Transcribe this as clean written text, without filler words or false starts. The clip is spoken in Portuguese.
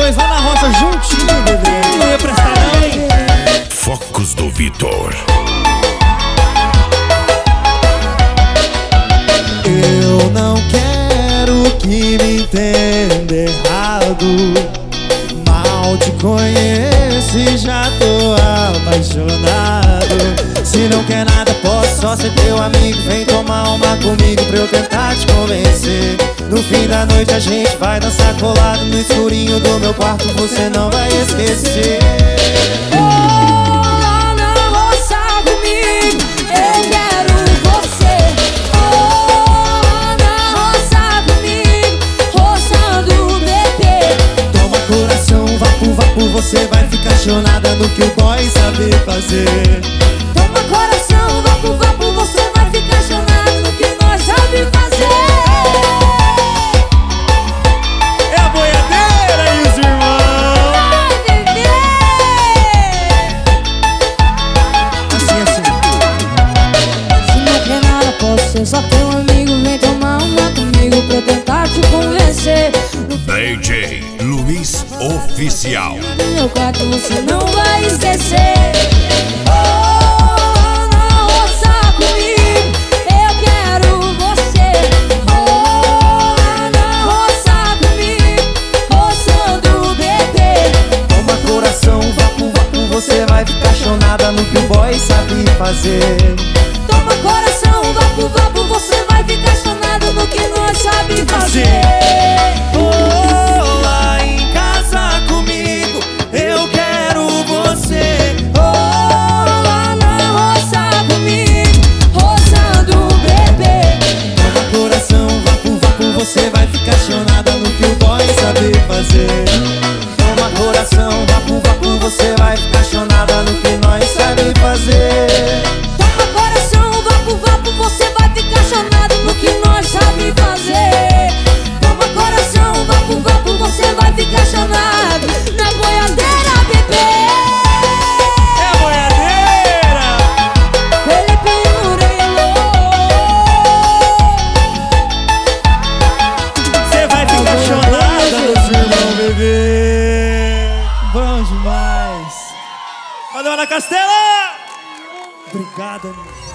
nós lá na roça juntinho, bebê. Não ia prestar não, hein? Focos do Vitor. Eu não quero que me entenda errado. Mal te conheço e já tô apaixonado. Se não quer nada, posso só ser teu amigo. Vem tomar uma comigo pra eu tentar te convencer. No fim da noite a gente vai dançar colado no escurinho do meu quarto, você não vai esquecer. Você vai ficar chonada no que o boy sabe fazer. Toma coração, vapo, vapo, você vai ficar chonada no que nós sabe fazer. É a boiadeira e os irmãos. Vai, bebê. Assim. Se não quer nada, posso ser só teu amigo. Vem tomar uma comigo pra eu tentar te convencer. DJ Luiz Oficial. No meu quarto você não vai esquecer. Oh, na roça comigo, eu quero você. Oh, na roça comigo, roçando o bebê. Toma coração, vapo, vapo, você vai ficar chonada no que o boy sabe fazer. Toma coração, vapo, vapo, você vai ficar chonado no que nós sabe fazer. Você vai ficar chonada no que o boy sabe fazer. Toma coração, vapo, vapo, você vai ficar chonada no que nós sabe fazer. Toma coração, vapo, vapo, você vai ficar chonado no que nós sabe fazer. Toma coração, vapo, vapo, você vai ficar chonado na boiadeira, bebê. É a boiadeira. Felipe Murilo. Chonada dos irmãos, bebê. Bom demais. Valeu, Ana Castela. Obrigado, amigo.